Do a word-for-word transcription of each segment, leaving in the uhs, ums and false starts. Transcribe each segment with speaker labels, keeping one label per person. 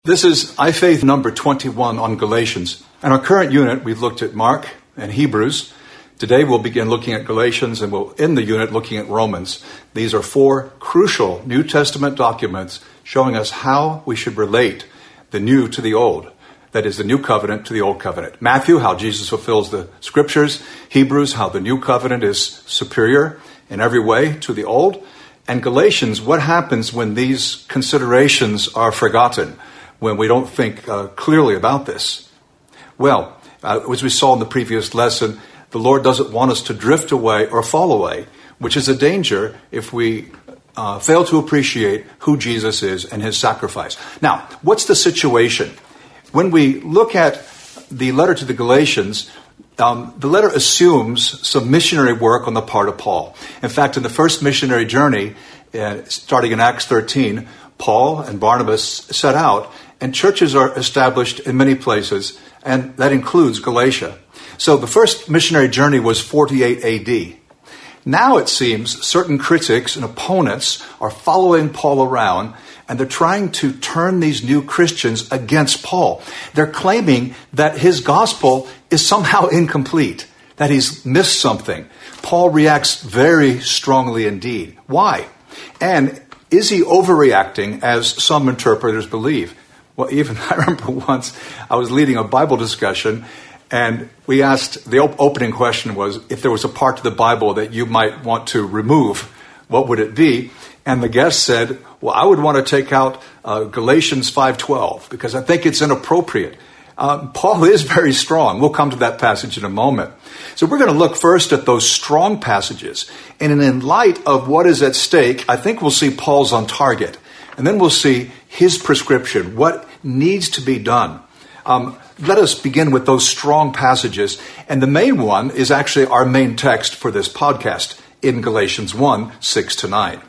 Speaker 1: This is iFaith number twenty-one on Galatians. In our current unit, we've looked at Mark and Hebrews. Today we'll begin looking at Galatians, and we'll end the unit looking at Romans. These are four crucial New Testament documents showing us how we should relate the new to the old. That is, the new covenant to the old covenant. Matthew, how Jesus fulfills the scriptures. Hebrews, how the new covenant is superior in every way to the old. And Galatians, what happens when these considerations are forgotten, when we don't think uh, clearly about this? Well, uh, as we saw in the previous lesson, the Lord doesn't want us to drift away or fall away, which is a danger if we uh, fail to appreciate who Jesus is and his sacrifice. Now, what's the situation? When we look at the letter to the Galatians, um, the letter assumes some missionary work on the part of Paul. In fact, in the first missionary journey, uh, starting in Acts thirteen, Paul and Barnabas set out, and churches are established in many places, and that includes Galatia. So the first missionary journey was forty-eight A D. Now it seems certain critics and opponents are following Paul around, and they're trying to turn these new Christians against Paul. They're claiming that his gospel is somehow incomplete, that he's missed something. Paul reacts very strongly indeed. Why? And is he overreacting, as some interpreters believe? Well, even I remember once I was leading a Bible discussion, and we asked, the op- opening question was, if there was a part of the Bible that you might want to remove, what would it be? And the guest said, well, I would want to take out uh, Galatians five twelve, because I think it's inappropriate. Uh, Paul is very strong. We'll come to that passage in a moment. So we're going to look first at those strong passages. And in light of what is at stake, I think we'll see Paul's on target. And then we'll see his prescription, what needs to be done. Um, let us begin with those strong passages. And the main one is actually our main text for this podcast in Galatians one, six to nine.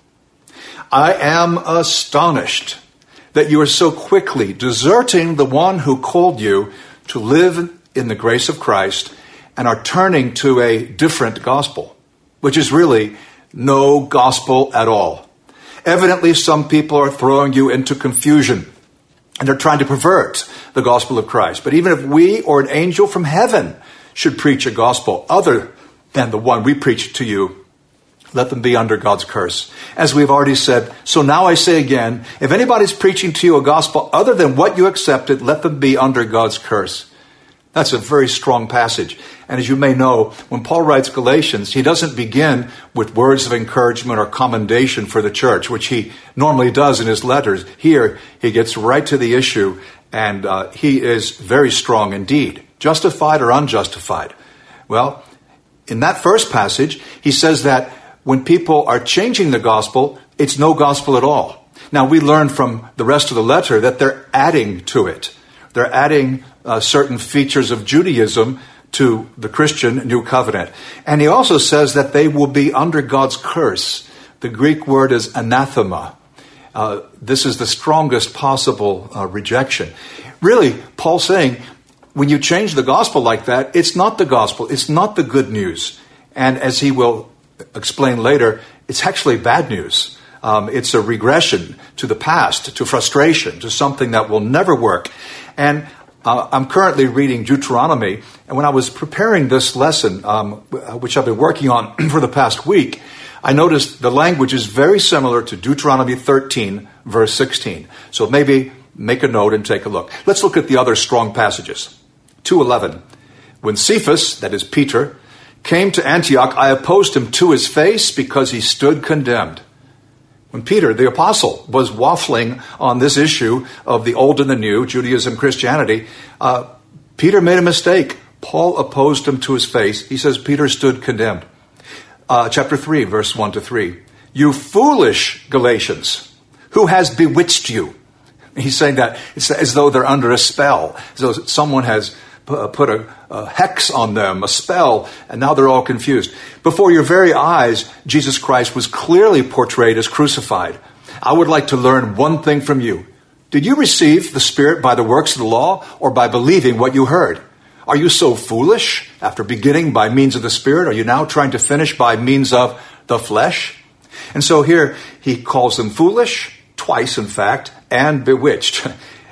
Speaker 1: I am astonished that you are so quickly deserting the one who called you to live in the grace of Christ and are turning to a different gospel, which is really no gospel at all. Evidently, some people are throwing you into confusion, and they're trying to pervert the gospel of Christ. But even if we or an angel from heaven should preach a gospel other than the one we preach to you, let them be under God's curse. As we've already said, so now I say again, if anybody's preaching to you a gospel other than what you accepted, let them be under God's curse. That's a very strong passage. And as you may know, when Paul writes Galatians, he doesn't begin with words of encouragement or commendation for the church, which he normally does in his letters. Here, he gets right to the issue, and uh, he is very strong indeed. Justified or unjustified? Well, in that first passage, he says that when people are changing the gospel, it's no gospel at all. Now, we learn from the rest of the letter that they're adding to it. They're adding uh, certain features of Judaism to the Christian New Covenant. And he also says that they will be under God's curse. The Greek word is anathema. Uh, this is the strongest possible uh, rejection. Really, Paul's saying, when you change the gospel like that, it's not the gospel. It's not the good news. And as he will explain later, it's actually bad news. Um, it's a regression to the past, to frustration, to something that will never work. And uh, I'm currently reading Deuteronomy, and when I was preparing this lesson, um, which I've been working on for the past week, I noticed the language is very similar to Deuteronomy thirteen, verse sixteen. So maybe make a note and take a look. Let's look at the other strong passages. two eleven. When Cephas, that is Peter, came to Antioch, I opposed him to his face because he stood condemned. When Peter, the apostle, was waffling on this issue of the old and the new, Judaism, Christianity, uh, Peter made a mistake. Paul opposed him to his face. He says Peter stood condemned. Uh, chapter three, verse one to three. You foolish Galatians, who has bewitched you? He's saying that it's as though they're under a spell, as though someone has put a, a hex on them, a spell, and now they're all confused. Before your very eyes, Jesus Christ was clearly portrayed as crucified. I would like to learn one thing from you. Did you receive the Spirit by the works of the law or by believing what you heard? Are you so foolish? After beginning by means of the Spirit, are you now trying to finish by means of the flesh? And so here he calls them foolish, twice in fact, and bewitched.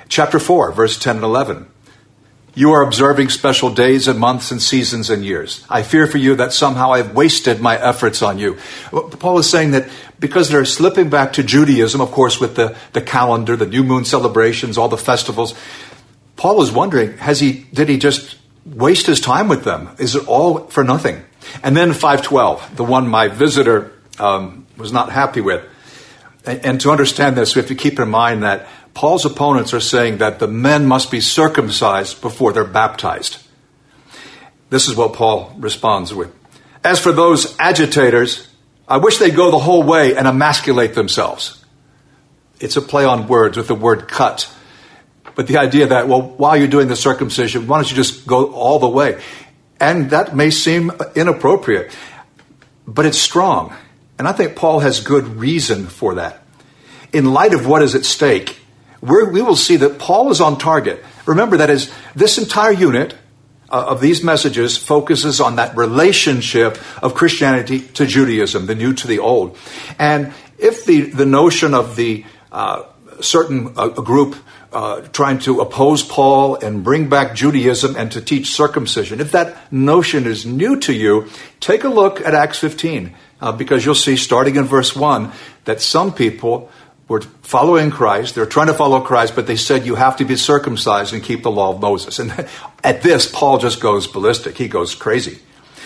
Speaker 1: Chapter four, verse ten and eleven. You are observing special days and months and seasons and years. I fear for you that somehow I've wasted my efforts on you. Paul is saying that because they're slipping back to Judaism, of course, with the, the calendar, the new moon celebrations, all the festivals, Paul is wondering, has he, did he just waste his time with them? Is it all for nothing? And then five twelve, the one my visitor um, was not happy with. And, and to understand this, we have to keep in mind that Paul's opponents are saying that the men must be circumcised before they're baptized. This is what Paul responds with. As for those agitators, I wish they'd go the whole way and emasculate themselves. It's a play on words with the word cut. But the idea that, well, while you're doing the circumcision, why don't you just go all the way? And that may seem inappropriate, but it's strong. And I think Paul has good reason for that. In light of what is at stake, We're, we will see that Paul is on target. Remember, that is, this entire unit uh, of these messages focuses on that relationship of Christianity to Judaism, the new to the old. And if the, the notion of the uh, certain uh, group uh, trying to oppose Paul and bring back Judaism and to teach circumcision, if that notion is new to you, take a look at Acts fifteen, uh, because you'll see, starting in verse one, that some people were following Christ. They're trying to follow Christ, but they said you have to be circumcised and keep the law of Moses. And at this, Paul just goes ballistic. He goes crazy.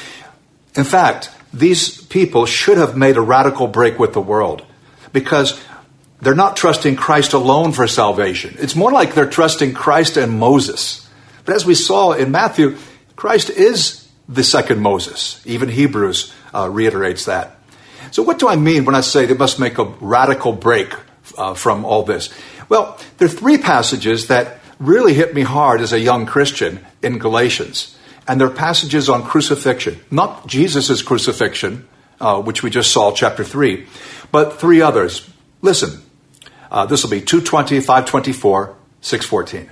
Speaker 1: In fact, these people should have made a radical break with the world because they're not trusting Christ alone for salvation. It's more like they're trusting Christ and Moses. But as we saw in Matthew, Christ is the second Moses. Even Hebrews uh, reiterates that. So what do I mean when I say they must make a radical break Uh, from all this? Well, there are three passages that really hit me hard as a young Christian in Galatians. And they're passages on crucifixion. Not Jesus' crucifixion, uh, which we just saw, chapter three, but three others. Listen, uh, this will be two twenty, five twenty-four, six fourteen.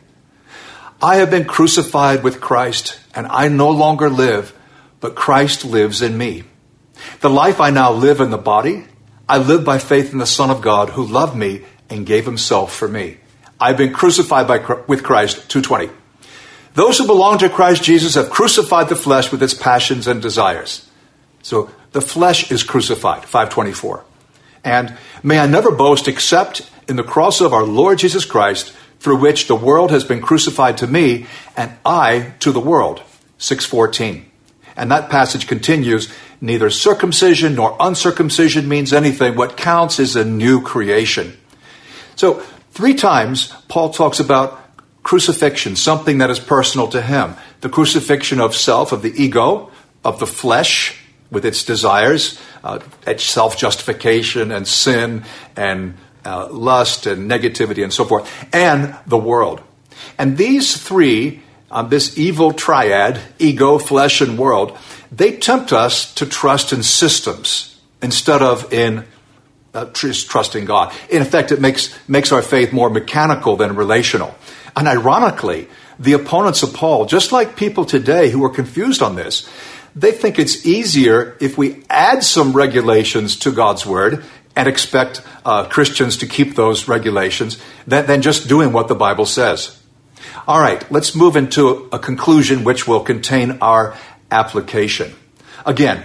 Speaker 1: I have been crucified with Christ, and I no longer live, but Christ lives in me. The life I now live in the body, I live by faith in the Son of God who loved me and gave himself for me. I've been crucified by, with Christ, two twenty. Those who belong to Christ Jesus have crucified the flesh with its passions and desires. So the flesh is crucified, five twenty-four. And may I never boast except in the cross of our Lord Jesus Christ, through which the world has been crucified to me and I to the world, six fourteen. And that passage continues, neither circumcision nor uncircumcision means anything. What counts is a new creation. So three times Paul talks about crucifixion, something that is personal to him. The crucifixion of self, of the ego, of the flesh with its desires, uh, its self-justification and sin and uh, lust and negativity and so forth, and the world. And these three, Um, this evil triad, ego, flesh, and world, they tempt us to trust in systems instead of in uh, trusting God. In effect, it makes makes our faith more mechanical than relational. And ironically, the opponents of Paul, just like people today who are confused on this, they think it's easier if we add some regulations to God's word and expect uh, Christians to keep those regulations than, than just doing what the Bible says. All right, let's move into a conclusion which will contain our application. Again,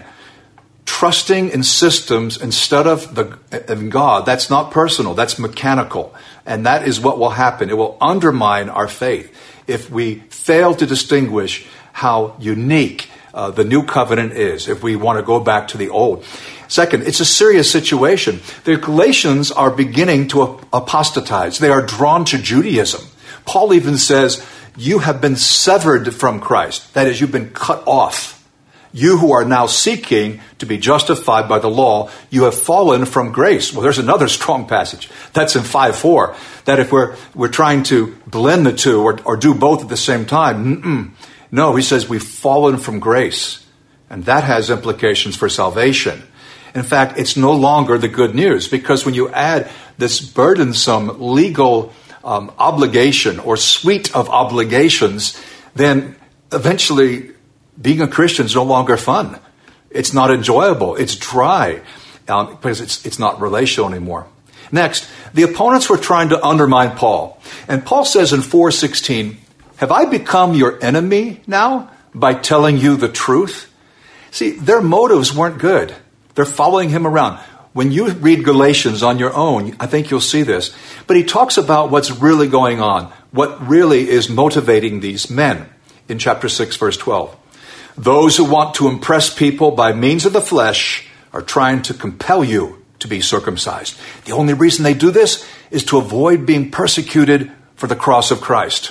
Speaker 1: trusting in systems instead of the in God, that's not personal, that's mechanical. And that is what will happen. It will undermine our faith if we fail to distinguish how unique uh, the new covenant is, if we want to go back to the old. Second, it's a serious situation. The Galatians are beginning to apostatize. They are drawn to Judaism. Paul even says, you have been severed from Christ. That is, you've been cut off. You who are now seeking to be justified by the law, you have fallen from grace. Well, there's another strong passage. That's in five four. That if we're we're trying to blend the two or, or do both at the same time, mm-mm. No, he says we've fallen from grace. And that has implications for salvation. In fact, it's no longer the good news, because when you add this burdensome legal Um, obligation or suite of obligations, then eventually being a Christian is no longer fun. It's not enjoyable. It's dry um, because it's it's not relational anymore. Next, the opponents were trying to undermine Paul. And Paul says in four sixteen, have I become your enemy now by telling you the truth? See, their motives weren't good. They're following him around. When you read Galatians on your own, I think you'll see this. But he talks about what's really going on, what really is motivating these men in chapter six, verse twelve. Those who want to impress people by means of the flesh are trying to compel you to be circumcised. The only reason they do this is to avoid being persecuted for the cross of Christ.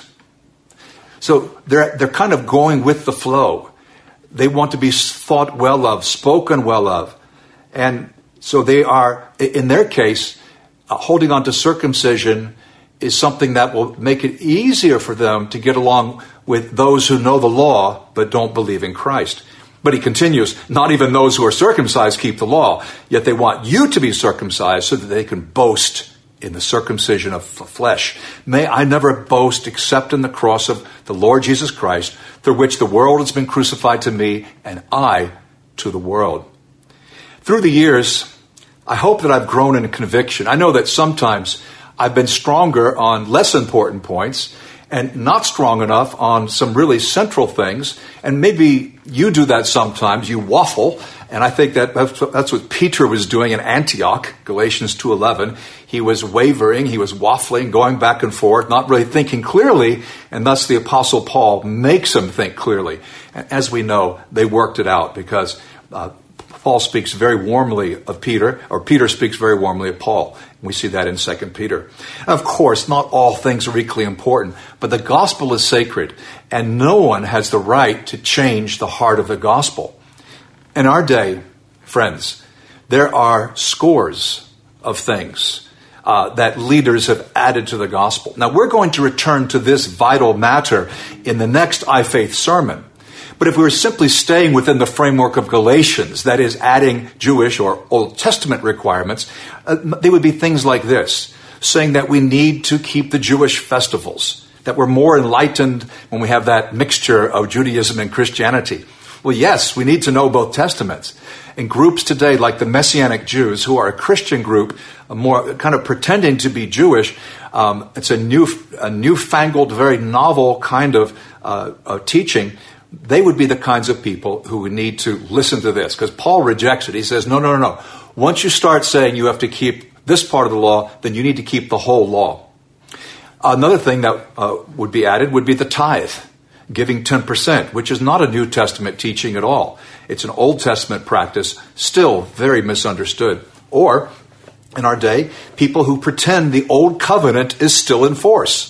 Speaker 1: So they're, they're kind of going with the flow. They want to be thought well of, spoken well of. And so they are, in their case, uh, holding on to circumcision is something that will make it easier for them to get along with those who know the law but don't believe in Christ. But he continues, not even those who are circumcised keep the law, yet they want you to be circumcised so that they can boast in the circumcision of flesh. May I never boast except in the cross of the Lord Jesus Christ, through which the world has been crucified to me and I to the world. Through the years, I hope that I've grown in conviction. I know that sometimes I've been stronger on less important points and not strong enough on some really central things. And maybe you do that sometimes. You waffle. And I think that that's what Peter was doing in Antioch, Galatians two eleven. He was wavering, he was waffling, going back and forth, not really thinking clearly. And thus the Apostle Paul makes him think clearly. And as we know, they worked it out because uh, Paul speaks very warmly of Peter, or Peter speaks very warmly of Paul. We see that in Second Peter. And of course, not all things are equally important, but the gospel is sacred, and no one has the right to change the heart of the gospel. In our day, friends, there are scores of things uh, that leaders have added to the gospel. Now, we're going to return to this vital matter in the next iFaith sermon. But if we were simply staying within the framework of Galatians, that is, adding Jewish or Old Testament requirements, uh, they would be things like this, saying that we need to keep the Jewish festivals, that we're more enlightened when we have that mixture of Judaism and Christianity. Well, yes, we need to know both Testaments. And groups today like the Messianic Jews, who are a Christian group, more kind of pretending to be Jewish, um, it's a new, a newfangled, very novel kind of, uh, of teaching. They would be the kinds of people who would need to listen to this, because Paul rejects it. He says, no, no, no, no. Once you start saying you have to keep this part of the law, then you need to keep the whole law. Another thing that uh, would be added would be the tithe, giving ten percent, which is not a New Testament teaching at all. It's an Old Testament practice, still very misunderstood. Or, in our day, people who pretend the Old Covenant is still in force.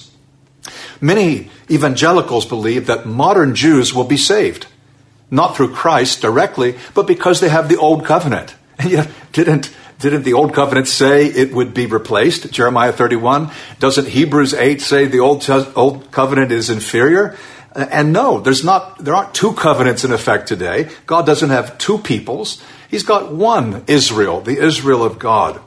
Speaker 1: Many evangelicals believe that modern Jews will be saved, not through Christ directly, but because they have the Old Covenant. And yet, didn't, didn't the Old Covenant say it would be replaced? Jeremiah thirty-one. Doesn't Hebrews eight say the Old, Old Covenant is inferior? And no, there's not, there aren't two covenants in effect today. God doesn't have two peoples. He's got one Israel, the Israel of God.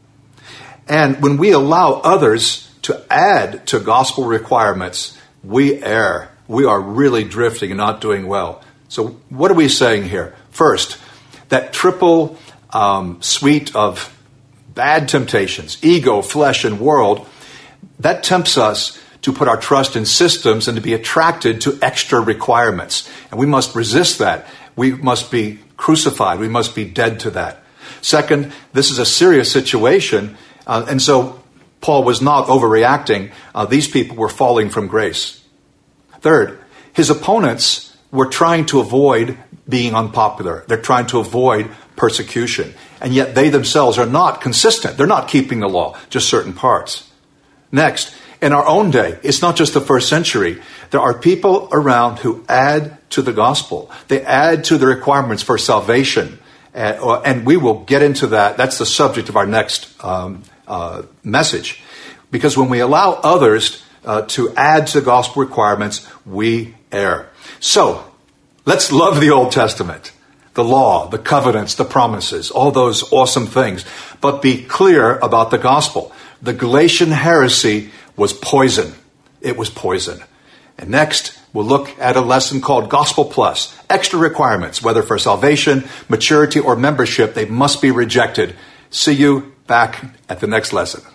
Speaker 1: And when we allow others to add to gospel requirements, we err. We are really drifting and not doing well. So what are we saying here? First, that triple um, suite of bad temptations, ego, flesh, and world, that tempts us to put our trust in systems and to be attracted to extra requirements. And we must resist that. We must be crucified. We must be dead to that. Second, this is a serious situation. Uh, and so Paul was not overreacting. Uh, these people were falling from grace. Third, his opponents were trying to avoid being unpopular. They're trying to avoid persecution. And yet they themselves are not consistent. They're not keeping the law, just certain parts. Next, in our own day, it's not just the first century. There are people around who add to the gospel. They add to the requirements for salvation. Uh, and we will get into that. That's the subject of our next um, uh, message. Because when we allow others uh, to add to the gospel requirements, we err. So, let's love the Old Testament. The law, the covenants, the promises, all those awesome things. But be clear about the gospel. The Galatian heresy was poison. It was poison. And next, we'll look at a lesson called Gospel Plus. Extra requirements, whether for salvation, maturity, or membership, they must be rejected. See you back at the next lesson.